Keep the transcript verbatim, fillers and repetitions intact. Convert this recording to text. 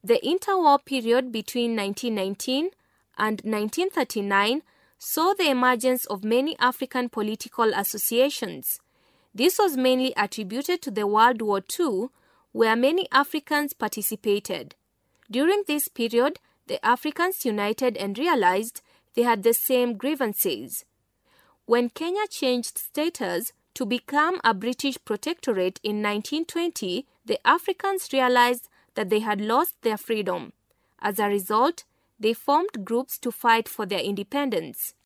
The interwar period between nineteen nineteen and nineteen thirty-nine saw the emergence of many African political associations. This was mainly attributed to the World War Two, where many Africans participated. During this period, the Africans united and realized they had the same grievances. When Kenya changed status to become a British protectorate in nineteen twenty, the Africans realized that they had lost their freedom. As a result, they formed groups to fight for their independence.